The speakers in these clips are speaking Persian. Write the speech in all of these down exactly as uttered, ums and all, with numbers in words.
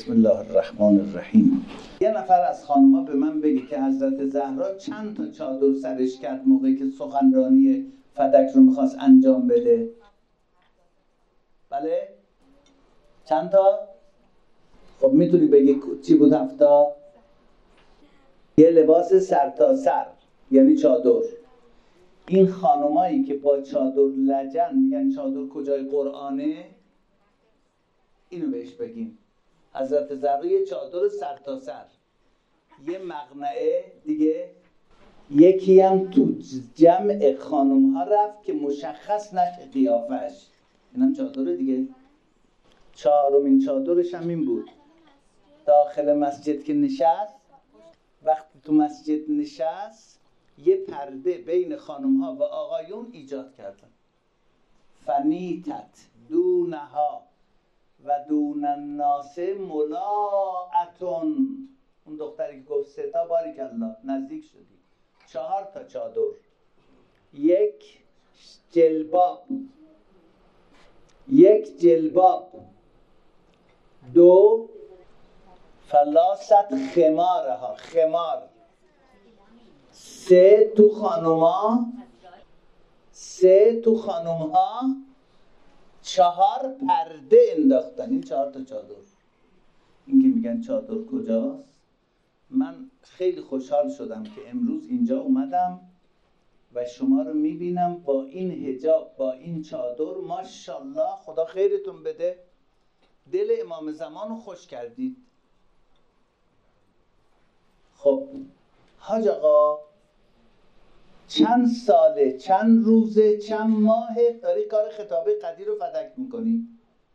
بسم الله الرحمن الرحیم. یه نفر از خانم‌ها به من بگه که حضرت زهرا چند تا چادر سرش کرد موقعی که سخنرانی فدک رو میخواست انجام بده؟ بله؟ چند تا؟ خب میتونی بگی چی بود هفتا؟ یه لباس سر تا سر یعنی چادر. این خانمایی که با چادر لجن میگن چادر کجای قرآنه، اینو بهش بگیم. حضرت زهرا یه چادر سر تا سر، یه مقنعه دیگه، یکی هم تو جمع خانم ها رفت که مشخص نشه قیافش، اینم چادر دیگه. چهارمین چادرش هم این بود، داخل مسجد که نشست، وقتی تو مسجد نشست یه پرده بین خانم ها و آقایون ایجاد کردن. فنیتت دونها و دون الناس ملاعتون. اون دختری که گفت سه تا، باریک الله نزدیک شدی. چهار تا چادر، یک جلباب، یک جلباب، دو فلاست خمارها، خمار، سه تو خانوما، سه تو خانومها، چهار پرده انداختن. این چهار تا چادر. این که میگن چادر کجاست، من خیلی خوشحال شدم که امروز اینجا اومدم و شما رو میبینم با این حجاب، با این چادر. ماشاءالله، خدا خیرتون بده، دل امام زمان رو خوش کردید. خب حاج آقا، چند ساله، چند روزه، چند ماهه داری کار خطابه قدیر رو فدک میکنی؟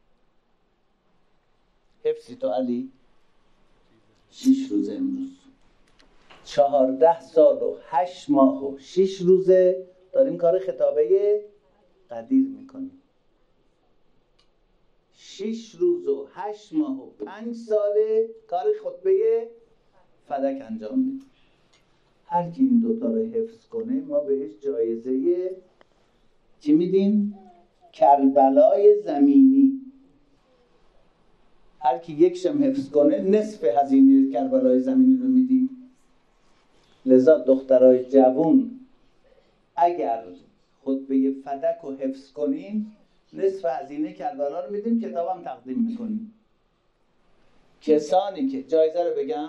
حفظی تو علی؟ شیش روزه امروز. چهارده سال و هشت ماه و شیش روزه داریم کار خطابه قدیر میکنیم. شیش روز و هشت ماه و پنج ساله کار خطبه فدک انجام میدیم. هر کی این دوتا رو حفظ کنه ما بهش جایزه چی میدیم؟ کربلای زمینی. هر کی یک شم حفظ کنه نصف هزینه کربلای زمینی رو میدیم. لذا دخترای جوون اگر خطبه فدک رو حفظ کنین نصف هزینه کربلا رو میدیم، کتابم تقدیم میکنیم. کسانی که جایزه رو بگم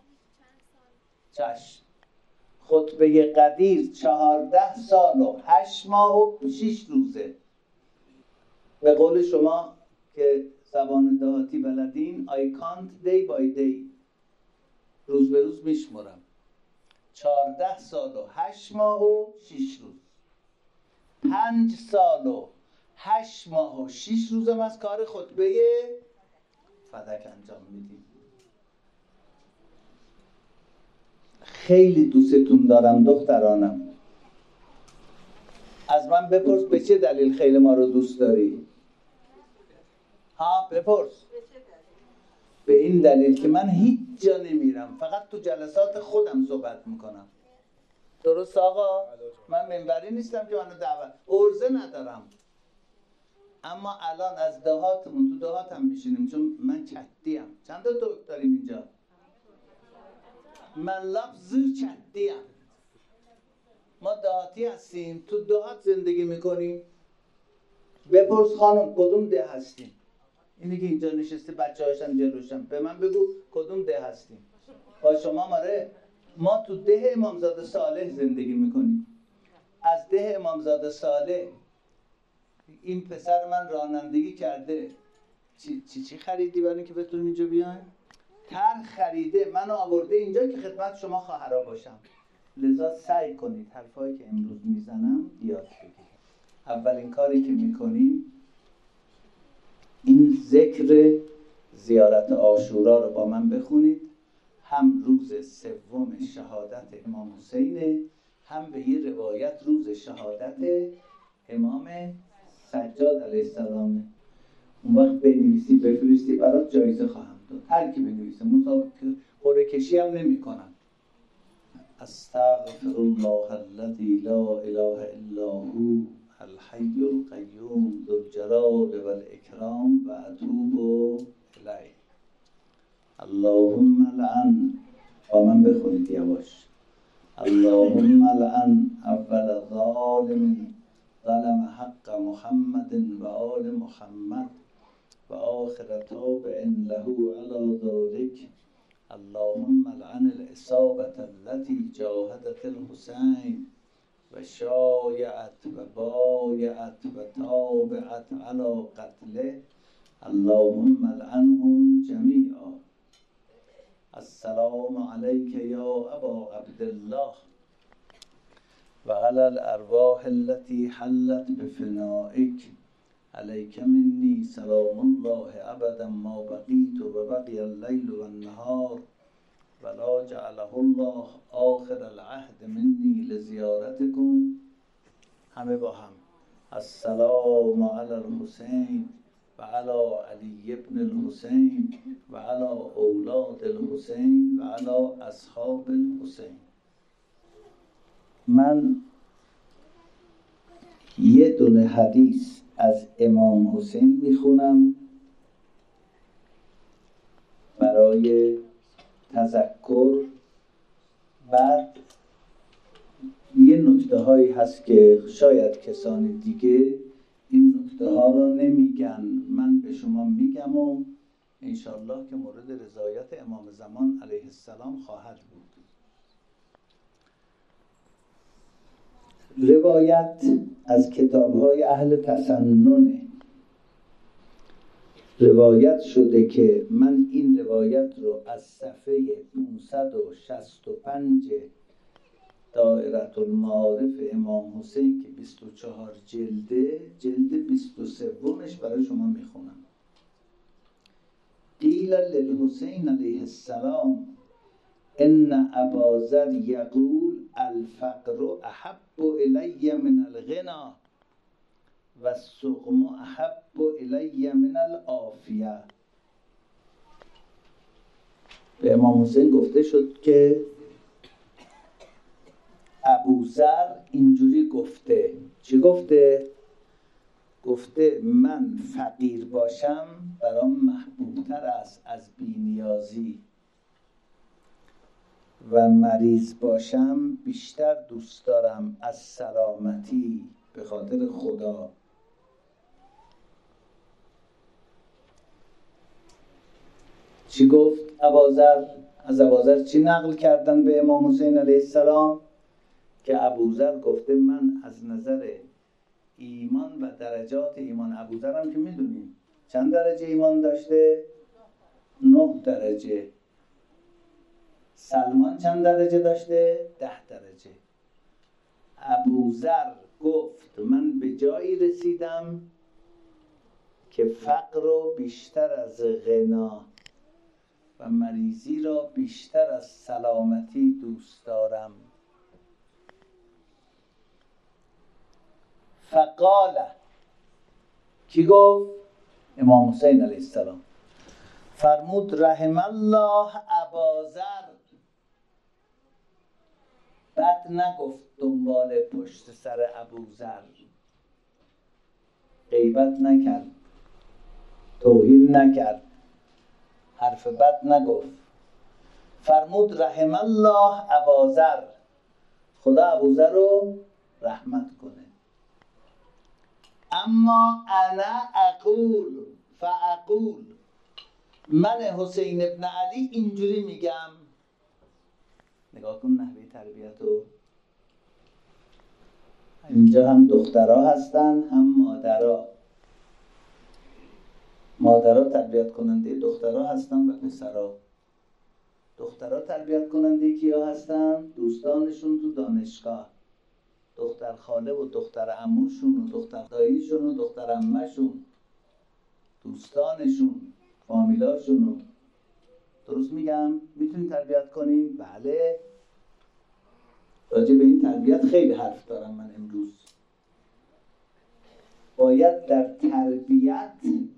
چشم. خطبه قدیر چهارده سال و هشت ماه و شیش روزه. به قول شما که زبان دهاتی بلدین، I can't day by day، روز به روز میشمرم. چهارده سال و هشت ماه و شیش روز، پنج سال و هشت ماه و شیش روزم از کار خطبه فدک انجام میدیم. خیلی دوستتون دارم دخترانم. از من بپرس به چه دلیل خیلی ما رو دوست داری؟ ها بپرس. به این دلیل که من هیچ جا نمیرم، فقط تو جلسات خودم صحبت میکنم. درست آقا؟ من منبری نیستم که منو دعوت، عرضه ندارم. اما الان از دهاتمون تو دهاتم میشینیم، چون من چدیم. چند تا داریم اینجا؟ من لفظ چدیم. ما دهاتی هستیم، تو دهات زندگی میکنیم. بپرس خانم کدوم ده هستیم؟ اینی که اینجا نشسته بچه هاشن جلوشن، به من بگو کدوم ده هستیم؟ با شما ماره. ما تو ده امامزاده صالح زندگی میکنیم. از ده امامزاده صالح این پسر من رانندگی کرده. چی چی, چی خریدی برای اینکه بتونیم اینجا بیایم؟ تر خریده، منو آورده اینجا که خدمت شما خواهرا باشم. لذا سعی کنید حرفایی که امروز میزنم یاد بگیرید. اولین کاری که میکنیم این ذکر زیارت عاشورا رو با من بخونید. هم روز سوم شهادت امام حسین، هم به یه روایت روز شهادت امام سجاد علیه السلام. اون وقت بنویسی بفرستی برات جایزه خواهم داد. هر کی بنویسه، مسابقه قرعه کشی هم نمی کنم. استغفر الله الذی لا اله الا هو الحی القیوم ذو الجلال والاکرام و اتوب الیه. اللهم لعن، با من بخونید یواش. اللهم لعن اول ظالم ظلم حق محمد و آل محمد و آخر تابع له علی ذلک. اللهم لعن العصابة التي جاهدت الحسین و شایعت و بایعت و تابعت علی قتله. اللهم لعنهم جمیعا. السلام علیک یا ابا عبدالله و علی الارواح التي حلت بفنائک. علیک منی سلام الله ابدا ما بقیت و بقی اللیل و النهار ولا جعله الله آخر العهد منی لزیارتکم. همه با هم. السلام علی الحسین و علی علی ابن الحسین و علی اولاد الحسین و علی اصحاب الحسین. من یه دونه حدیث از امام حسین میخونم برای تذکر. بعد یه نکته هایی هست که شاید کسانی دیگه این نکته ها رو نمیگن، من به شما میگم و انشالله که مورد رضایت امام زمان علیه السلام خواهد بود. روایت از کتاب‌های اهل تسنن روایت شده که من این روایت رو از صفحه پانصد و شصت و پنج دائرة المعارف امام حسین که بیست و چهار جلده، جلد بیست و سومش برای شما میخونم. قیل للحسین علیه السلام ان ابا ذر یقول الفقر احب الی من الغنا و السقم احب الی من العافیه. به امام حسین گفته شد که ابو ذر اینجوری گفته. چی گفته؟ گفته من فقیر باشم برام محبوبتر است از بی‌نیازی و مریض باشم بیشتر دوست دارم از سلامتی به خاطر خدا. چی گفت ابوذر؟ از ابوذر چی نقل کردن به امام حسین علیه السلام؟ که ابوذر گفته من از نظر ایمان و درجات ایمان، ابوذر هم که میدونیم چند درجه ایمان داشته؟ نه درجه. سلمان چند درجه داشته؟ ده درجه. ابوذر گفت من به جایی رسیدم که فقر رو بیشتر از غنا و مریضی را بیشتر از سلامتی دوست دارم. فقال، کی گفت؟ امام حسین علیه السلام. فرمود رحم الله اباذر. بد نگفت دنبال پشت سر ابوذر، غیبت نکرد، توهین نکرد، حرف بد نگفت. فرمود رحم الله اباذر، خدا ابوذر رو رحمت کنه. اما انا اقول فاقول، من حسین ابن علی اینجوری میگم. نگاه کن نحوه تربیتو. اینجا هم دخترها هستن هم مادرها. مادرها تربیت کننده دخترها هستن و پسرها. دخترها تربیت کننده کیا هستن؟ دوستانشون تو دانشگاه، دختر خاله و دختر عموشون و دختر داییشون و دختر عمهشون، دوستانشون، فامیلاشون. درست میگم؟ میتونید تربیت کنین؟ بله. راجع به این تربیت خیلی حرف دارم من امروز. باید در تربیت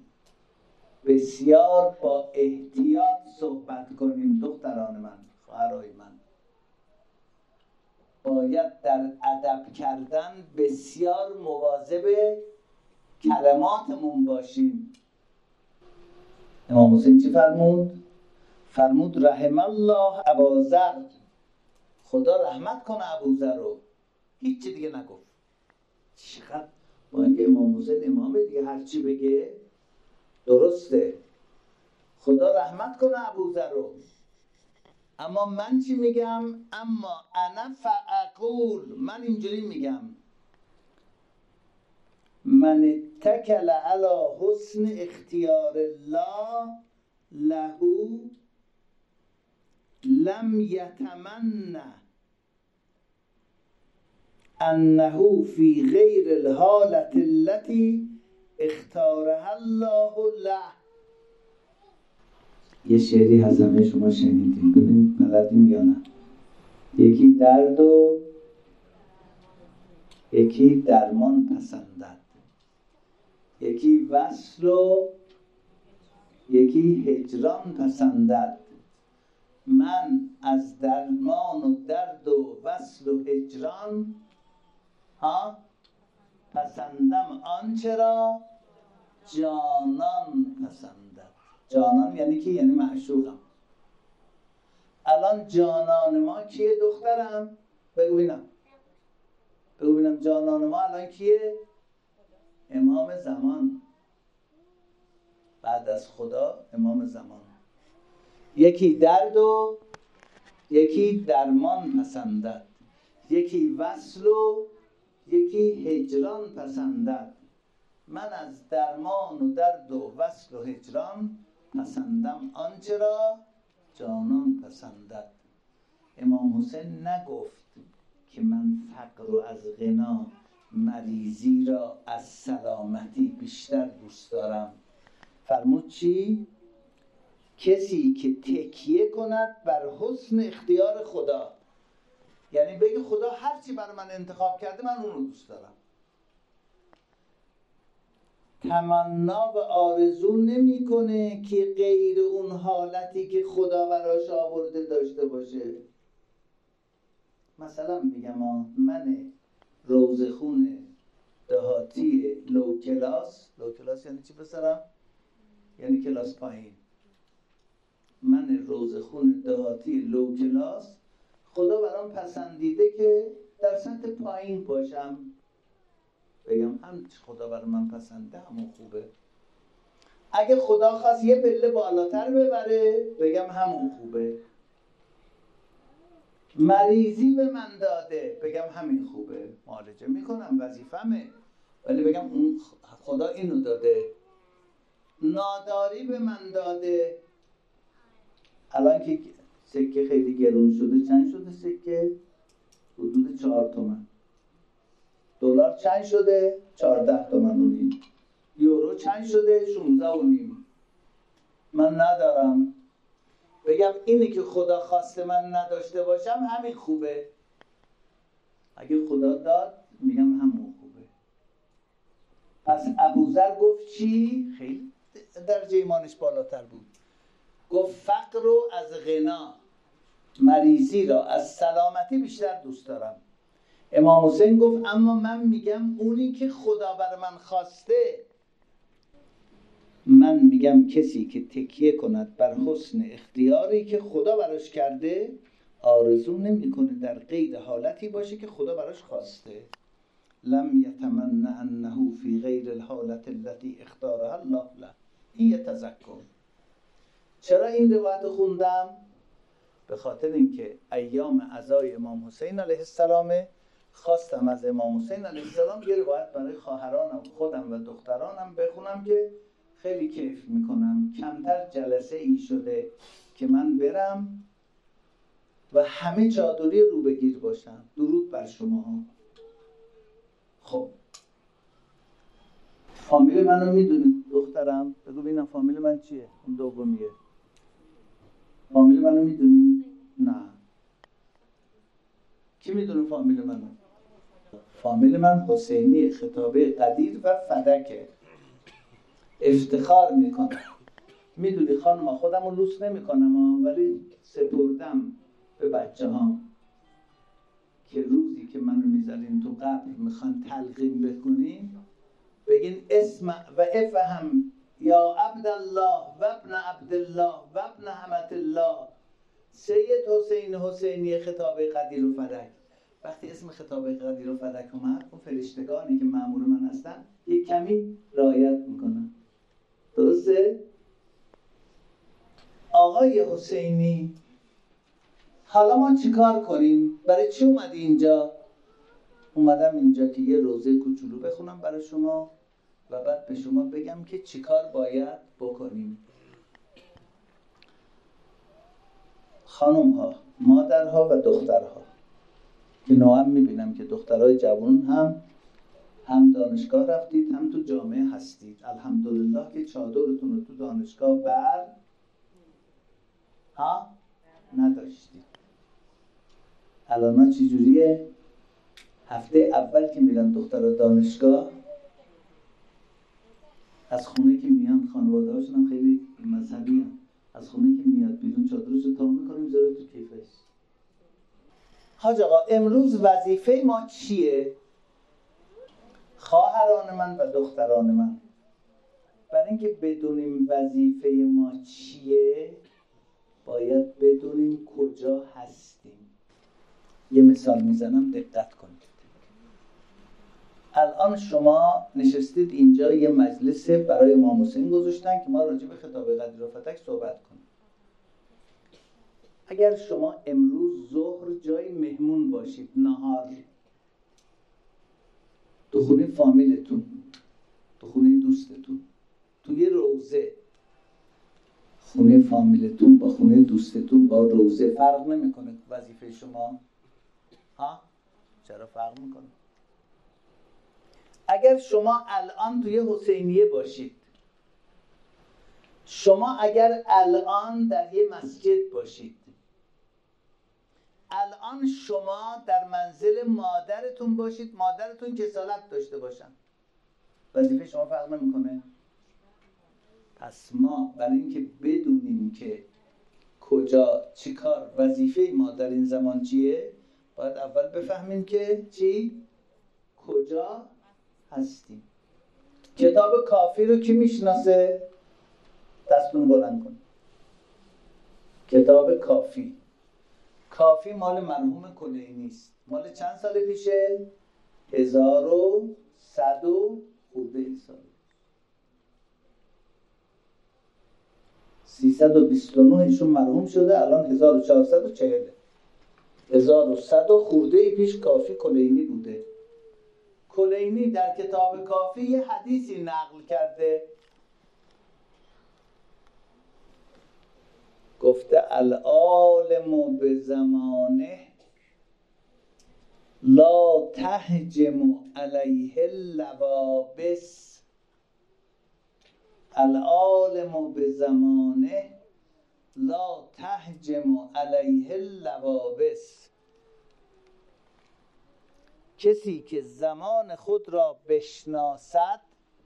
بسیار با احتیاط صحبت کنیم دختران من، خواهرای من. باید در ادب کردن بسیار مواظب کلماتمون باشیم. امام حسین چی فرمود؟ فرمود رحم الله ابوذر، خدا رحمت کنه ابوذر رو. هیچ چی دیگه نگفت. چقدر با اینکه امام حسین امامه دیگه، هر چی بگه درسته. خدا رحمت کنه ابوذر رو. اما من چی میگم؟ اما انا فاقول، من اینجوری میگم من اتکل علی حسن اختیار الله له لم یتمنى انه فی غیر الحالة التي اختارها الله له. یه شعری از همه شما شنیدین، ببین بلدین یا نه؟ یکی درد و یکی درمان پسندد، یکی وصل و یکی هجران پسندد. من از درمان و درد و وصل و هجران ها پسندم آنچه را جانان پسندد. جانان یعنی کی؟ یعنی معشوقم. الان جانان ما کیه دخترم؟ بگو بینم، بگو بینم جانان ما الان کیه؟ امام زمان، بعد از خدا امام زمان. یکی درد و یکی درمان پسندد، یکی وصل و یکی هجران پسندد. من از درمان و درد و وصل و هجران پسندم آنچه را جانان پسندد. امام حسین نگفت که من فقر رو از غنا، مریضی را از سلامتی بیشتر دوست دارم. فرمود چی؟ کسی که تکیه کند بر حسن اختیار خدا، یعنی بگه خدا هر چی برای من انتخاب کرده من اون رو دوست دارم. تمنا و آرزو نمی کنه که غیر اون حالتی که خدا براش آورده داشته باشه. مثلا میگم من روزخون دهاتی لو کلاس، لو کلاس یعنی چی پسرم؟ یعنی کلاس پایین. من روزخون دهاتی لو کلاس، خدا برام پسندیده که در سطح پایین باشم. بگم هم خدا برای من پسنده همون خوبه. اگه خدا خواست یه پله بالاتر ببره، بگم همون خوبه. مریضی به من داده، بگم همین خوبه. معالجه میکنم، وظیفمه، ولی بگم اون خدا اینو داده. ناداری به من داده. الان که سکه خیلی گرون شده، چند شده سکه؟ حدود چهار تومن. دلار چند شده؟ چهارده تومن و نیم. یورو چند شده؟ شانزده و نیم. من ندارم. بگم اینی که خدا خواسته من نداشته باشم همین خوبه. اگه خدا داد میگم همون خوبه. پس ابوذر گفت چی؟ خیلی درجه ایمانش بالاتر بود. گفت فقر رو از غنا، مریضی را از سلامتی بیشتر دوست دارم. امام حسین گفت اما من میگم اونی که خدا بر من خواسته. من میگم کسی که تکیه کند بر حسن اختیاری که خدا براش کرده، آرزو نمیکنه در غیر حالتی باشه که خدا براش خواسته. لم یتمنى انه فی غیر الحالة التي اختارها الله له. این یه تذکر. چرا این روایت خوندم؟ به خاطر اینکه ایام عزای امام حسین علیه السلام خواستم از امام حسین علیه السلام یه روایت برای خواهرانم، خودم و دخترانم بخونم که خیلی کیف میکنم. کمتر جلسه ای شده که من برم و همه چادری رو بگیر باشم. درود بر شما. خب فامیل منو میدونید دخترم؟ بگو ببینم فامیل من چیه؟ اون دومیه. فامیل منو میدونی؟ نه. کی میدونه فامیل منو؟ فامیل من حسینی خطابه قدیر و فدکه. افتخار میکنم. میدونی خانم خودم رو لوس نمیکنم ولی سپردم به بچه ها که روزی که منو میذارین تو قبر میخوان تلقین بکنین، بگین اسمع و افهم یا عبدالله و ابن عبدالله و ابن حمد الله سید حسین حسینی خطاب قدیر و فلک. وقتی اسم خطاب قدیر و فلک اومد، اون فرشتگانی که مأمور من هستن یک کمی رعایت میکنن. درسته؟ آقای حسینی، حالا ما چیکار کنیم؟ برای چی اومدی اینجا؟ اومدم اینجا که یه روزه کوچولو بخونم برای شما و بعد به شما بگم که چیکار باید بکنیم. خانم ها، مادرها و دخترها که نوعا میبینم که دخترهای جوان هم هم دانشگاه رفتید هم تو جامعه هستید. الحمدلله که چادرتون رو تو دانشگاه بر ها نداشتید. الان چی جوریه؟ هفته اول که میرن دخترها دانشگاه، از خونه که میان، خانواده هاشون هم خیلی مذهبی هم. از خونه که میاد بیرون چادرش رو تا میکنیم زره تو کیفش. حاج آقا امروز وظیفه ما چیه؟ خواهران من و دختران من، برای اینکه بدونیم وظیفه ما چیه باید بدونیم کجا هستیم. یه مثال میزنم دقت کنید. الان شما نشستید اینجا، یه مجلس برای امام حسین گذاشتن که ما راجع به خطاب قدیر و فتک صحبت کنیم. اگر شما امروز ظهر جای مهمون باشید، نهار تو خونه فامیلتون، تو خونه دوستتون، تو یه روضه، خونه فامیلتون با خونه دوستتون با روضه فرق نمیکنه وظیفه شما؟ ها؟ چرا فرق میکنه؟ اگر شما الان توی حسینیه باشید، شما اگر الان در یه مسجد باشید، الان شما در منزل مادرتون باشید، مادرتون کسالت داشته باشن، وظیفه شما فرق نمیکنه؟ پس ما برای اینکه بدونیم که کجا چیکار وظیفه ما در این زمان چیه، باید اول بفهمیم که چی کجا هستیم. کتاب کافی رو کی میشناسه؟ دستون بلند کن. کتاب کافی کافی مال مرحوم کلینی است. مال چند سال پیشه؟ هزار و صد و خورده سال. سیصد و بیست و نه ایشون مرحوم شده، الان هزار و چهارصد و چهل. هزار و صد و خورده پیش کافی کلینی بوده. کلینی در کتاب کافی یه حدیثی نقل کرده، گفته العالم به زمانه لا تهجم علیه اللوابس. العالم به زمانه لا تهجم علیه اللوابس. کسی که زمان خود را بشناسد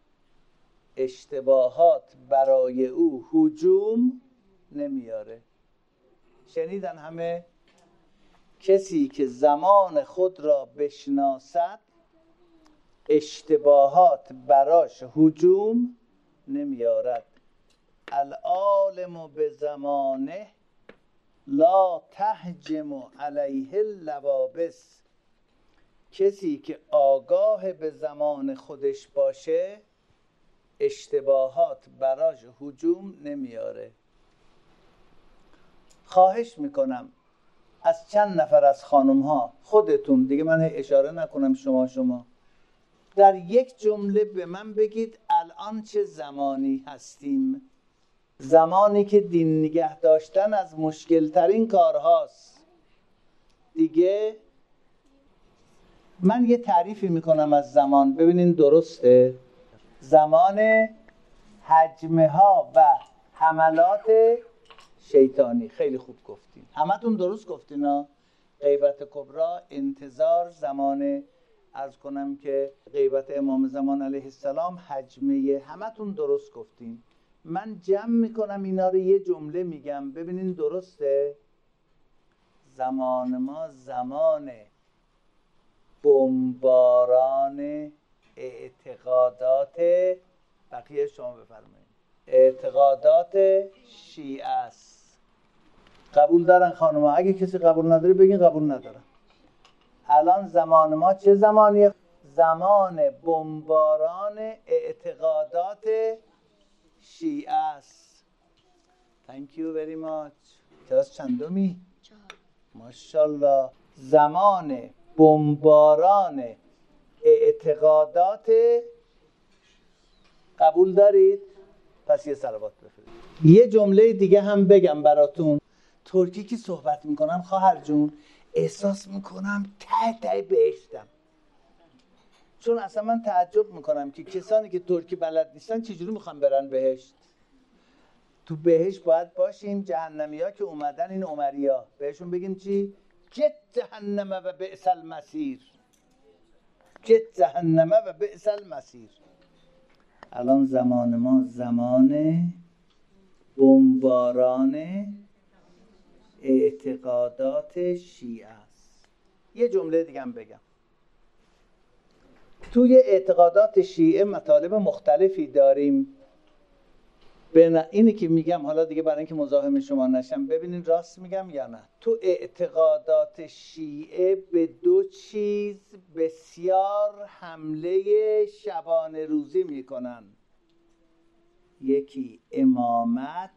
اشتباهات برای او هجوم نمیاره. شنیدن همه؟ کسی که زمان خود را بشناسد اشتباهات براش هجوم نمیارد. العالم به زمانه لا تهجم علیه اللوابس. کسی که آگاه به زمان خودش باشه اشتباهات براش هجوم نمیاره. خواهش میکنم از چند نفر از خانم ها، خودتون دیگه، من اشاره نکنم شما شما در یک جمله به من بگید الان چه زمانی هستیم. زمانی که دین نگه داشتن از مشکل ترین کارهاست. دیگه من یه تعریفی میکنم از زمان، ببینین درسته؟ زمان هجمه ها و حملات شیطانی. خیلی خوب گفتین، همتون درست گفتین ها. غیبت کبرا، انتظار، زمان، عرض کنم که غیبت امام زمان علیه السلام، هجمه، همتون درست گفتین. من جمع میکنم اینا رو یه جمله میگم، ببینین درسته؟ زمان ما زمان بمباران اعتقادات. بقیه شما بفرمایید. اعتقادات شیعه است. قبول دارن خانوما؟ اگه کسی قبول نداره بگین قبول ندارن. الان زمان ما چه زمانیه؟ زمان بمباران اعتقادات شیعه است. Thank you very much. کلاس چندمی؟ ماشاءالله. زمان بمباران اعتقادات، قبول دارید؟ پس یه صلوات بفرستید. یه جمله دیگه هم بگم براتون. ترکی که صحبت میکنم خواهر جون احساس میکنم ته ته بهشتم، چون اصلا من تعجب میکنم که کسانی که ترکی بلد نیستن چجوری میخوان برن بهشت. تو بهشت باید باشیم جهنمی ها که اومدن، این عمری ها بهشون بگیم چی؟ جت جهنمه و بئس المصیر، جت جهنمه و بئس المصیر. الان زمان ما زمان بمباران اعتقادات شیعه است. یه جمله دیگه هم بگم. توی اعتقادات شیعه مطالب مختلفی داریم. به اینی که میگم حالا دیگه برای اینکه مزاحم شما نشم ببینین راست میگم یا نه. تو اعتقادات شیعه به دو چیز بسیار حمله شبانه روزی میکنن. یکی امامت،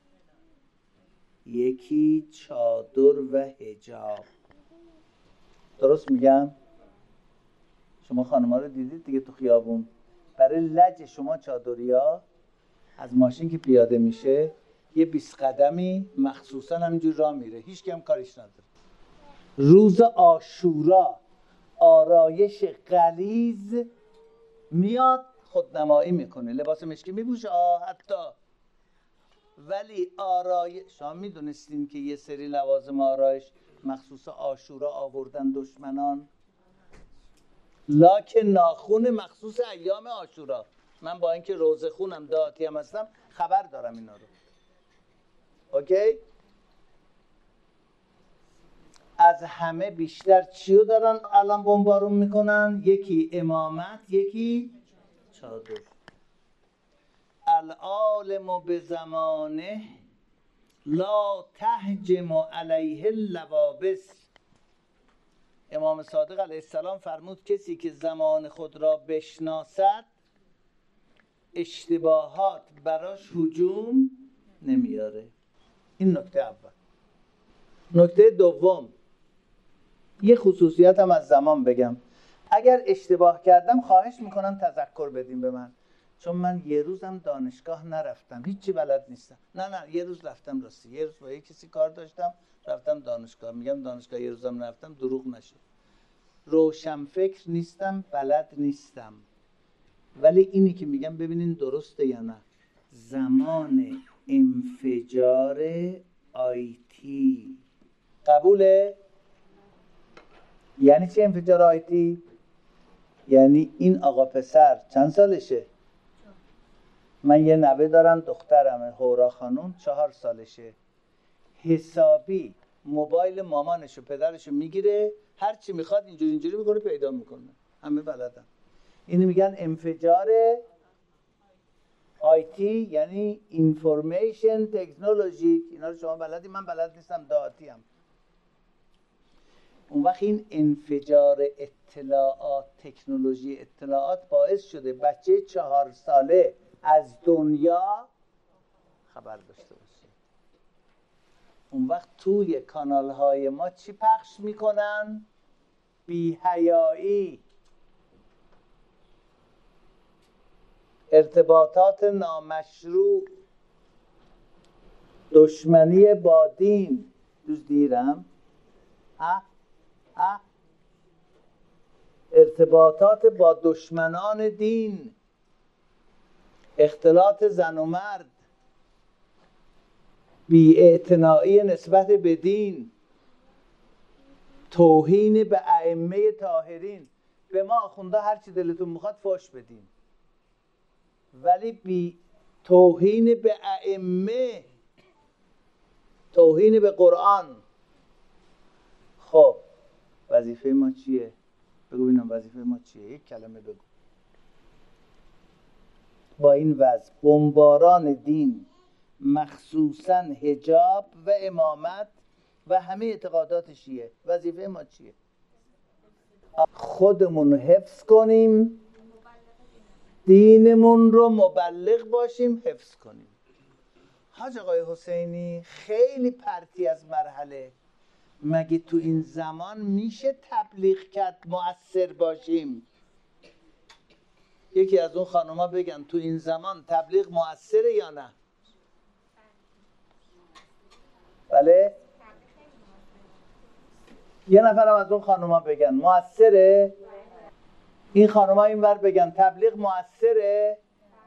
یکی چادر و حجاب. درست میگم؟ شما خانم‌ها رو دیدید دیگه تو خیابون، برای لج شما چادریا از ماشین که پیاده میشه یه بیست قدمی مخصوصا همینجور راه میره، هیچ کم کاریش نداره. روز عاشورا آرایش غلیظ میاد خودنمایی میکنه، لباس مشکی میپوشه حتی، ولی آرایش، شما میدونستین که یه سری لوازم آرایش مخصوص عاشورا آوردن دشمنان؟ لاک ناخون مخصوص ایام عاشورا. من با اینکه روزه خونم دهاتی هم هستم خبر دارم اینا رو. اوکی؟ از همه بیشتر چیو دارن الان بمبارون میکنن؟ یکی امامت، یکی چادر. العالم به زمانه لا تهجم علیه اللوابس. امام صادق علیه السلام فرمود کسی که زمان خود را بشناسد اشتباهات براش هجوم نمیاره. این نکته اول. نکته دوم، یه خصوصیت هم از زمان بگم. اگر اشتباه کردم خواهش میکنم تذکر بدیم به من، چون من یه روزم دانشگاه نرفتم، هیچی بلد نیستم. نه نه یه روز رفتم راستی، یه روز با یه کسی کار داشتم رفتم دانشگاه. میگم دانشگاه یه روزم نرفتم دروغ نشه. روشن فکر نیستم، بلد نیستم. ولی اینی که میگم ببینین درسته یا نه. زمان انفجار آیتی قبوله؟ یعنی چی انفجار آیتی؟ یعنی این آقا پسر چند سالشه؟ من یه نوه دارم دخترمه هورا خانوم چهار سالشه. حسابی موبایل مامانشو پدرشو میگیره، هر چی میخواد اینجوری اینجوری میکنه پیدا میکنه. همه بلدن. اینو میگن انفجار آیتی، یعنی اینفورمیشن تکنولوژی. اینا رو شما بلدی، من بلد نیستم، دهاتی ام. اون وقت این انفجار اطلاعات، تکنولوژی اطلاعات باعث شده بچه چهار ساله از دنیا خبر داشته باشه. اون وقت توی کانال های ما چی پخش میکنن؟ بی حیایی، ارتباطات نامشروع، دشمنی با دین. دوست دیرم ها ها ارتباطات با دشمنان دین، اختلاط زن و مرد، بی‌اعتنایی نسبت به دین، توهین به ائمه طاهرین. به ما آخونده هر چی دلتون میخواد فحش بدین، ولی بی توهین به ائمه، توهین به قرآن. خب وظیفه ما چیه؟ بگو ببینم وظیفه ما چیه؟ یک کلمه بگو. با این وضع بمباران دین، مخصوصا حجاب و امامت و همه اعتقادات شیعه. وظیفه ما چیه؟ خودمون رو حفظ کنیم، دینمون رو مبلغ باشیم، حفظ کنیم. حاج آقای حسینی خیلی پرتی از مرحله. مگه تو این زمان میشه تبلیغ کرد مؤثر باشیم؟ یکی از اون خانوما بگن تو این زمان تبلیغ مؤثره یا نه؟ بله؟ یه نفرم از اون خانوما بگن مؤثره؟ این خانوما اینور بگن تبلیغ مؤثره؟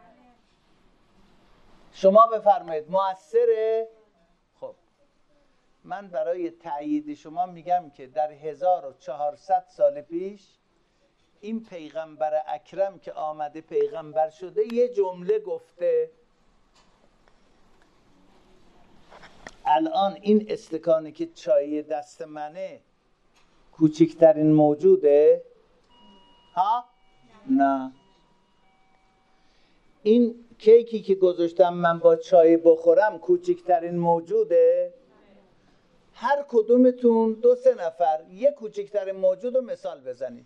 شما بفرمایید مؤثره؟ خب من برای تأیید شما میگم که در هزار و چهارصد سال پیش این پیغمبر اکرم که آمده پیغمبر شده یه جمله گفته. الان این استکانی که چای دست منه کوچکترین موجوده؟ ها؟ نه. این کیکی که گذاشتم من با چای بخورم کوچکترین موجوده؟ هر کدومتون دو سه نفر یه کوچکترین موجود رو مثال بزنید.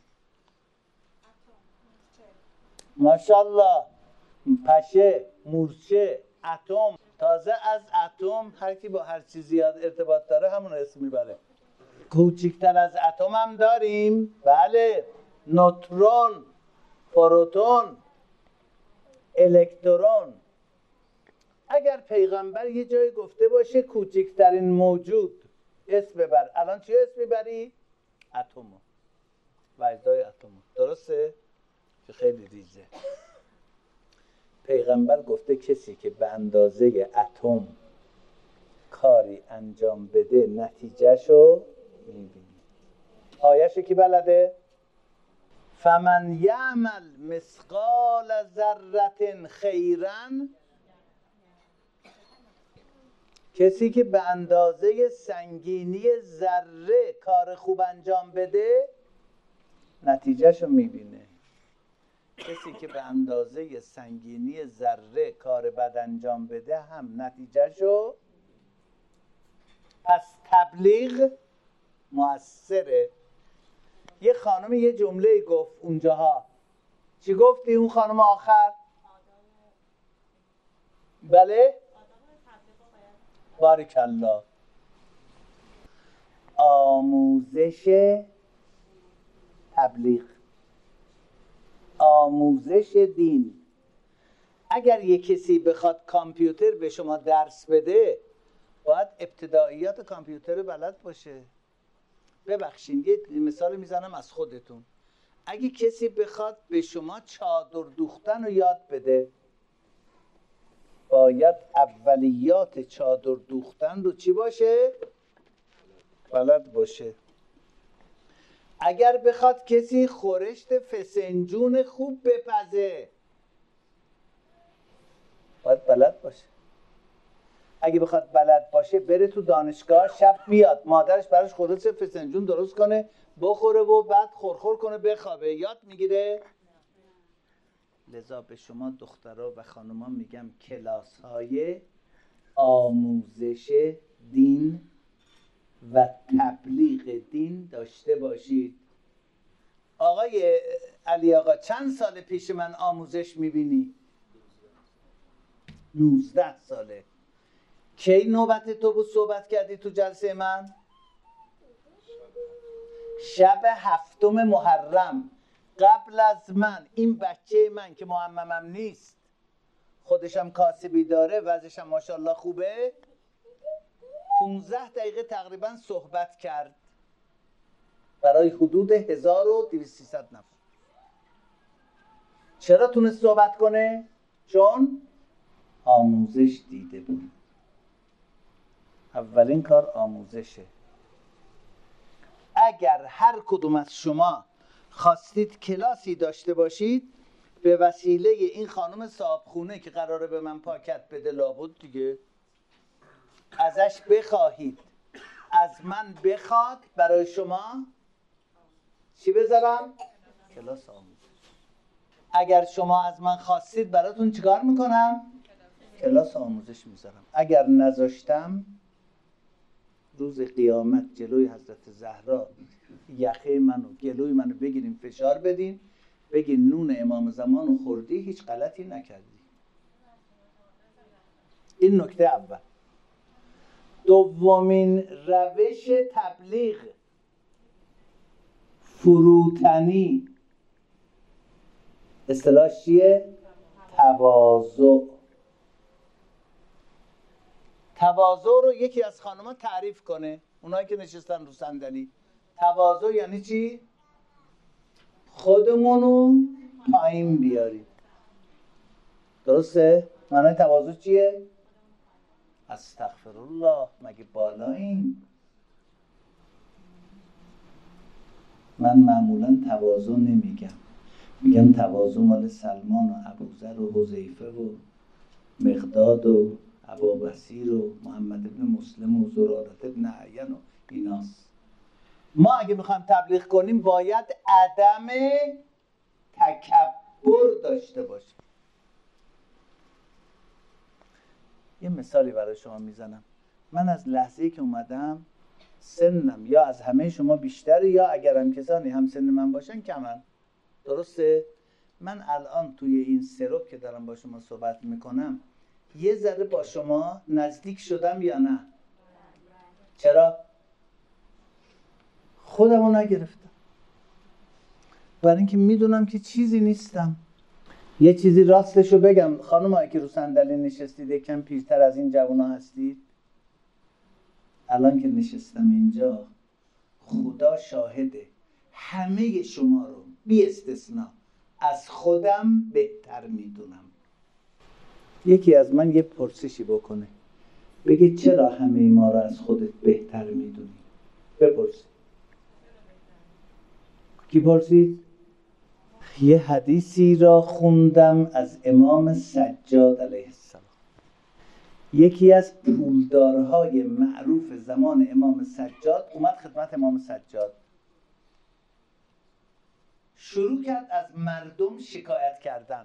ماشاءالله. پشه، مورچه، اتم. تازه از اتم هر کی با هر چیز زیاد ارتباط داره همون اسم میبره. کوچکتر از اتم هم داریم. بله. نوترون، پروتون، الکترون. اگر پیغمبر یه جایی گفته باشه کوچکترین موجود اسم ببر، الان چی اسم میبری؟ اتمو و اجزای اتمو. درسته؟ که خیلی ریزه. پیغمبر گفته کسی که به اندازه اتم کاری انجام بده نتیجهشو میبینی. آیه‌شو کی بلده؟ فمن یعمل مثقال ذره خیرا، کسی که به اندازه سنگینی ذره کار خوب انجام بده نتیجهشو میبینه. کسی که به اندازه سنگینی ذره کار بد انجام بده هم نتیجهشو. پس تبلیغ مؤثره. یه خانم یه جمله گفت اونجاها. چی گفتی اون خانم آخر؟ بله؟ بارکالله. آموزش تبلیغ، آموزش دین. اگر یک کسی بخواد کامپیوتر به شما درس بده باید ابتداییات کامپیوتر بلد باشه. ببخشید یه مثال میزنم از خودتون. اگه کسی بخواد به شما چادر دوختن رو یاد بده باید اولیات چادر دوختن رو چی باشه؟ بلد باشه. اگر بخواد کسی خورشت فسنجون خوب بپزه باید بلد باشه. اگه بخواد بلد باشه بره تو دانشگاه شب بیاد مادرش براش خورشت فسنجون درست کنه بخوره و بعد خورخور کنه بخوابه. یاد میگیره؟ لذا به شما دخترها و خانوما میگم کلاس های آموزش دین و تبلیغ دین داشته باشید. آقای علی آقا چند سال پیش من آموزش میبینی؟ نوزده ساله. کی نوبت تو بود صحبت کردی تو جلسه من؟ شب هفتم محرم قبل از من. این بچه من که معممم نیست خودشم کاسبی داره وضعشم ماشاءالله خوبه پونزده دقیقه تقریبا صحبت کرد برای حدود هزار و دویست سیصد نفر. چرا تونست صحبت کنه؟ چون آموزش دیده بود. اولین کار آموزشه. اگر هر کدوم از شما خواستید کلاسی داشته باشید به وسیله این خانم صاحبخونه که قراره به من پاکت بده لابد دیگه ازش بخواهید از من بخواد برای شما چی بذارم؟ کلاس آموزش. اگر شما از من خواستید براتون چیکار میکنم؟ کلاس آموزش میذارم. اگر نذاشتم روز قیامت جلوی حضرت زهرا یخه منو گلوی منو بگیریم فشار بدین، بگین نون امام زمانو خوردی هیچ غلطی نکردی. این نکته اول. دومین روش تبلیغ فروتنی، اصطلاحش چیه؟ تواضع. تواضع رو یکی از خانم‌ها تعریف کنه، اونایی که نشستن رو صندلی. تواضع یعنی چی؟ خودمونو پایین بیاریم. درسته؟ معنی تواضع چیه؟ استغفرالله، مگه بالاییم؟ من معمولا تواضع نمیگم، میگم تواضع مال سلمان و ابوذر و حذیفه و مقداد و ابابصیر و محمد ابن مسلم و زرارت ابن عین و ایناست. ما اگه میخوایم تبلیغ کنیم باید عدم تکبر داشته باشیم. یه مثالی برای شما میزنم. من از لحظه‌ای که اومدم سنم یا از همه شما بیشتره یا اگرم کسانی هم سن من باشن کمن. درسته؟ من الان توی این سرب که دارم با شما صحبت میکنم یه ذره با شما نزدیک شدم یا نه؟ چرا؟ خودمو نگرفتم، برای اینکه میدونم که چیزی نیستم. یه چیزی راستشو بگم، خانمایی که رو صندلی نشستید یکم پیرتر از این جوونا هستید، الان که نشستم اینجا خدا شاهده همه شما رو بی استثناء از خودم بهتر میدونم. یکی از من یه پرسشی بکنه، بگه چرا همه ما رو از خودت بهتر میدونی؟ بپرسید. کی پرسید؟ یه حدیثی را خوندم از امام سجاد علیه السلام. یکی از پولدارهای معروف زمان امام سجاد اومد خدمت امام سجاد، شروع کرد از مردم شکایت کردن.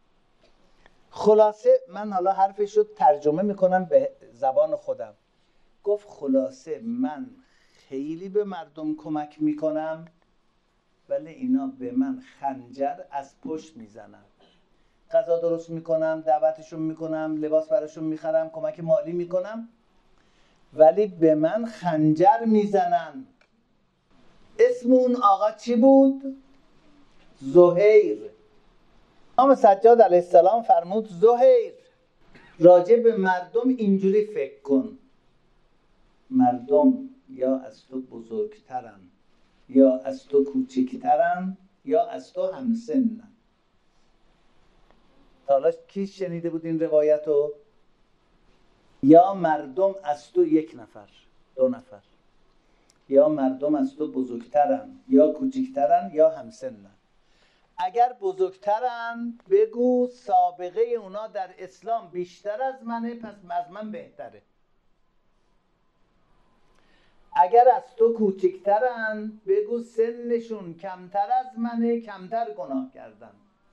خلاصه من حالا حرفش رو ترجمه میکنم به زبان خودم. گفت خلاصه من خیلی به مردم کمک میکنم ولی اینا به من خنجر از پشت میزنن. غذا درست میکنم، دعوتشون میکنم، لباس براشون میخرم، کمک مالی میکنم، ولی به من خنجر میزنن. اسم اون آقا چی بود؟ زهیر. امام سجاد علیه السلام فرمود زهیر راجع به مردم اینجوری فکر کن، مردم یا از تو بزرگترن یا از تو کوچکترن یا از تو همسنن. تا حالا کی شنیده بود این روایتو؟ یا مردم از تو یک نفر، دو نفر، یا مردم از تو بزرگترن یا کوچکترن یا همسنن. اگر بزرگترن بگو سابقه اونا در اسلام بیشتر از منه پس از من بهتره. اگر از تو کوچکترن بگو سنشون کمتر از منه، کمتر گناه کردن.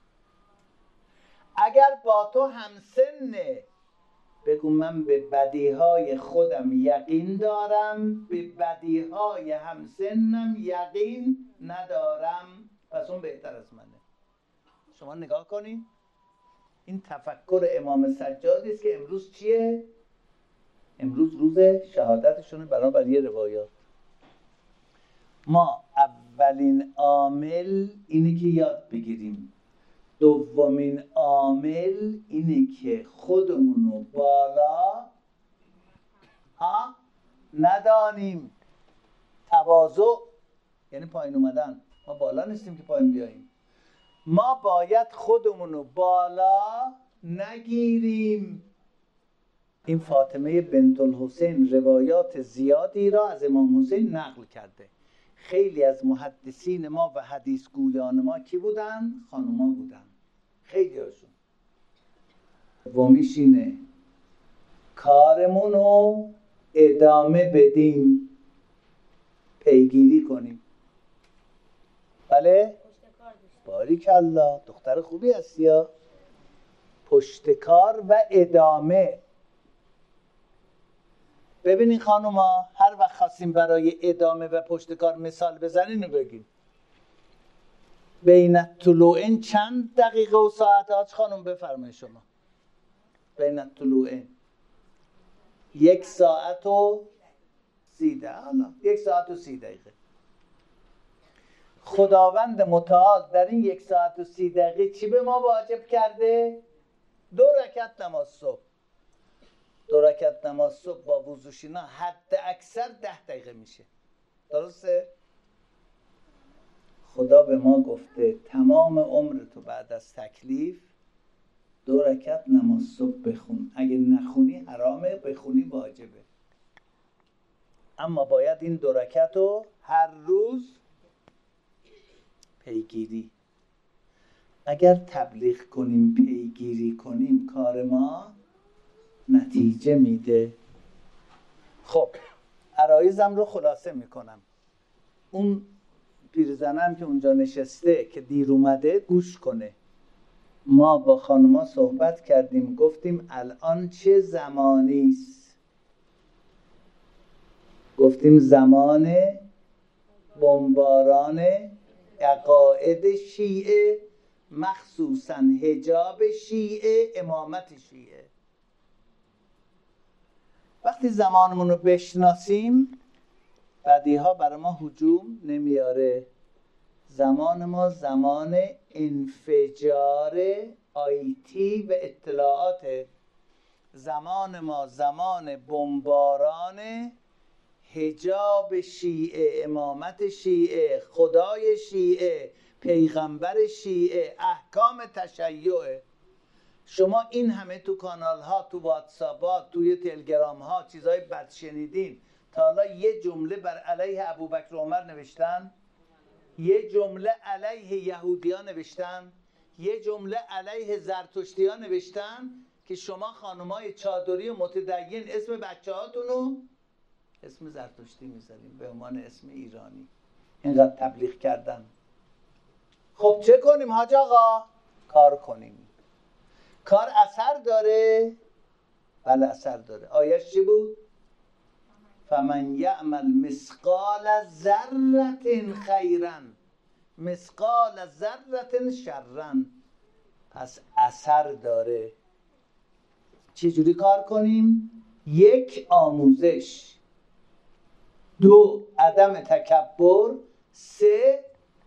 اگر با تو همسنه بگو من به بدیهای خودم یقین دارم، به بدیهای همسنم یقین ندارم، پس اون بهتر از منه. شما نگاه کنین، این تفکر امام سجادی است که امروز چیه؟ امروز روز شهادتشونه بنابر یه روایات. ما اولین عامل اینه که یاد بگیریم، دومین عامل اینه که خودمونو بالا ها ندانیم. تواضع یعنی پایین اومدن. ما بالا نیستیم که پایین بیاییم. ما باید خودمونو بالا نگیریم. این فاطمه بنت الحسین روایات زیادی را از امام حسین نقل کرده. خیلی از محدثین ما و حدیث گویان ما کی بودن؟ خانوما بودن. خیلی هاشون. دومیش اینه کارمونو ادامه بدیم، پیگیری کنیم. بله؟ باریکلا، دختر خوبی هستی ها. پشتکار و ادامه. ببینین خانوما، هر وقت خواستیم برای ادامه و پشتکار مثال بزنین و بگین. بین الطلوعین چند دقیقه و ساعت هاست خانم؟ بفرمایید شما. بین الطلوعین یک ساعت و سی دقیقه. حالا یک ساعت و سی دقیقه. خداوند متعال در این یک ساعت و سی دقیقه چی به ما واجب کرده؟ دو رکعت نماز صبح. دو رکعت نماز صبح با وضوشینا حد اکثر ده دقیقه میشه. درسته؟ خدا به ما گفته تمام عمرتو بعد از تکلیف دو رکعت نماز صبح بخون. اگه نخونی حرامه، بخونی واجبه. اما باید این دو رکعتو هر روز پیگیری. اگر تبلیغ کنیم، پیگیری کنیم، کار ما نتیجه میده. خب عرایزم رو خلاصه میکنم. اون پیرزنم که اونجا نشسته که دیر اومده گوش کنه. ما با خانوما صحبت کردیم، گفتیم الان چه زمانی است؟ گفتیم زمان بمباران عقاید شیعه، مخصوصا حجاب شیعه، امامت شیعه. وقتی زمانمون رو بشناسیم بدیها برای ما هجوم نمیاره. زمان ما زمان انفجار آیتی و اطلاعات. زمان ما زمان بمباران حجاب شیعه، امامت شیعه، خدای شیعه، پیغمبر شیعه، احکام تشیع. شما این همه تو کانال ها، تو واتساپ ها، توی تلگرام ها چیزای بد شنیدین. تا حالا یه جمله بر علیه ابوبکر و عمر نوشتن؟ یه جمله علیه یهودیان نوشتن؟ یه جمله علیه زرتشتیان نوشتن؟ که شما خانمای چادری و متدین اسم بچه هاتونو اسم زرتشتی میذاریم به عنوان اسم ایرانی. اینقدر تبلیغ کردن. خب چه کنیم حاج آقا؟ کار کنیم. کار اثر داره؟ بله اثر داره. آیش چی بود؟ فمن یعمل مثقال ذره خیرا مثقال ذره شرا. پس اثر داره. چجوری کار کنیم؟ یک، آموزش. دو، عدم تکبر. سه،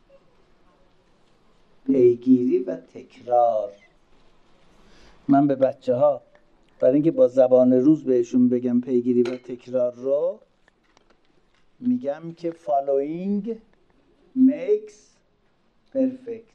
پیگیری و تکرار. من به بچه ها برای اینکه با زبان روز بهشون بگم پیگیری و تکرار رو، میگم که following makes perfect.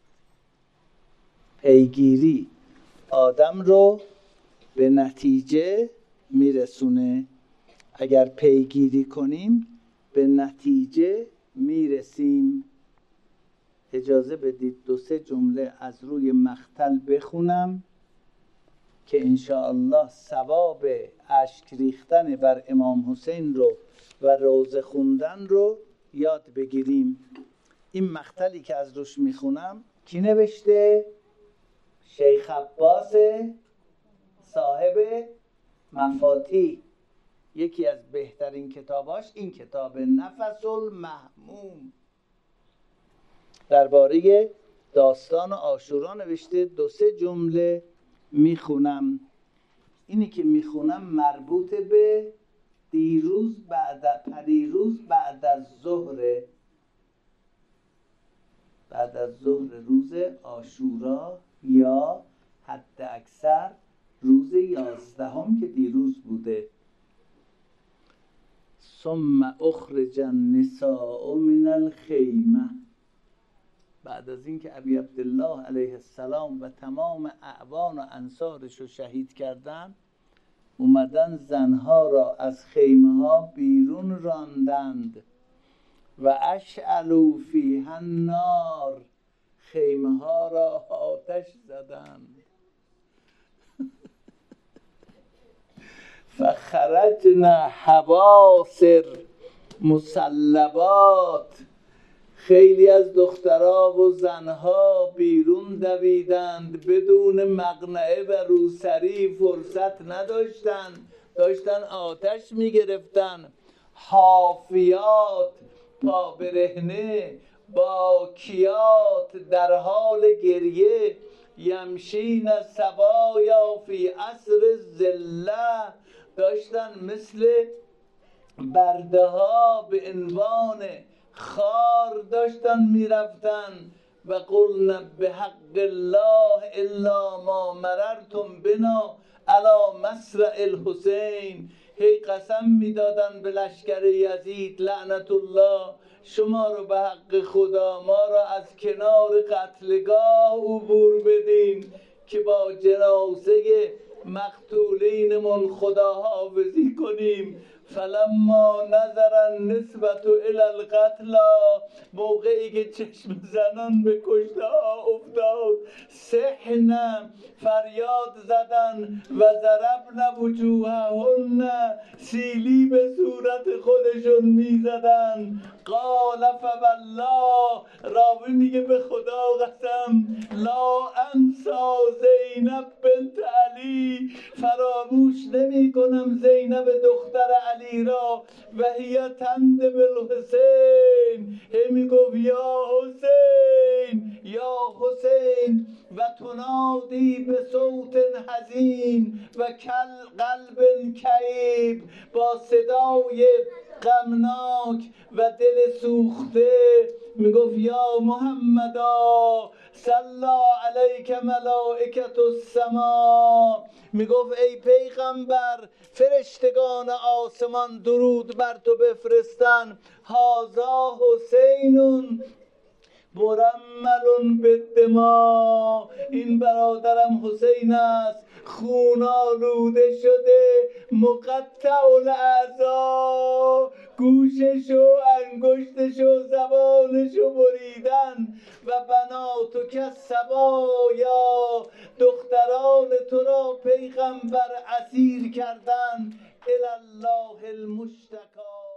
پیگیری آدم رو به نتیجه میرسونه. اگر پیگیری کنیم به نتیجه میرسیم. اجازه بدید دو سه جمله از روی مقتل بخونم که انشاءالله ثواب اشک ریختن بر امام حسین رو و روضه خوندن رو یاد بگیریم. این مقتلی که از روش میخونم کی نوشته؟ شیخ عباس صاحب مفاتیح. یکی از بهترین کتاباش این کتاب نفس المهموم درباره داستان عاشورا نوشته. دو سه جمله میخونم. اینی که میخونم مربوط به دیروز بعد پریروز بعد از ظهر بعد از ظهر روز عاشورا، یا حد اکثر روز یازدهم که دیروز بوده. ثم اخرج النساء من الخیمه. بعد از اینکه ابی عبدالله علیه السلام و تمام اعوان و انصارش رو شهید کردن، اومدن زنها را از خیمه ها بیرون راندند و اشعلوا فیها النار. خیمه ها را آتش زدند. فخرجنا حواسر مسلبات. خیلی از دخترها و زنها بیرون دویدند، بدون مقنعه و روسری فرصت نداشتند، داشتن آتش میگرفتن. حافیات پا برهنه باکیات در حال گریه، یمشین سبایا فی عصر ذله، داشتن مثل برده ها به عنوان خار داشتن میرفتن. و قلنا بحق الله الا ما مررتم بنا علی مصرع الحسین، هی قسم میدادن به لشکر یزید لعنت الله، شما رو به حق خدا ما را از کنار قتلگاه عبور بدین که با جنازه مقتولینمون خدا حافظی کنیم. فلما نظر النسبة الی القتلی، موقعی که چشم زنان به کشته ها افتاد، صحن فریاد زدن و ضربن وجوههن، سیلی به صورت خودشون میزدن. قال فوالله، راوی میگه به خدا قسم، لا انسا زینب بنت علی، فراموش نمی کنم زینب دختر علی را، و هی تند بالحسین، هی میگفت یا حسین یا حسین، و تنادی به صوت حزین و کل قلب کئیب، با صدای غمناک و دل سوخته میگفت یا محمدا صلی علیک ملائکة السما، میگفت ای پیغمبر فرشتگان آسمان درود بر تو بفرستن. هذا حسین مرمل بالدماء، این برادرم حسین است خون آلوده شده، مقطع الاعضا، گوششو انگشتشو زبانشو بریدن. و بناتو که سبایا، دختران تو را پیغمبر اسیر کردن. الی الله المشتکا.